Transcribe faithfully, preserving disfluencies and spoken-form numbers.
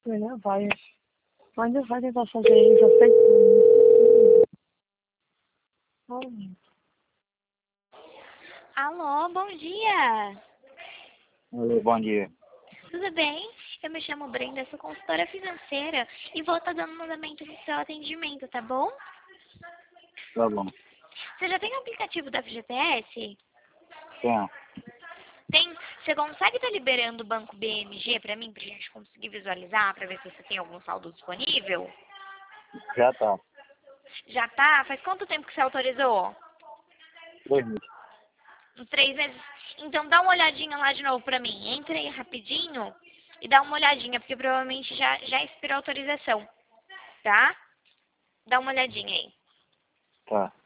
É, vai. Ainda vai tentar fazer isso, até. Alô, bom dia. Oi, bom dia. Tudo bem? Eu me chamo Brenda, sou consultora financeira e vou estar dando mandamento no seu atendimento, tá bom? Tá bom. Você já tem o aplicativo da F G T S? Tem. Tem. Você consegue estar liberando o banco B M G para mim, pra gente conseguir visualizar, para ver se você tem algum saldo disponível? Já tá. Já tá? Faz quanto tempo que você autorizou? Dois meses. Uns três meses? Então dá uma olhadinha lá de novo pra mim. Entra aí rapidinho e dá uma olhadinha, porque provavelmente já, já expirou a autorização, tá? Dá uma olhadinha aí. Tá.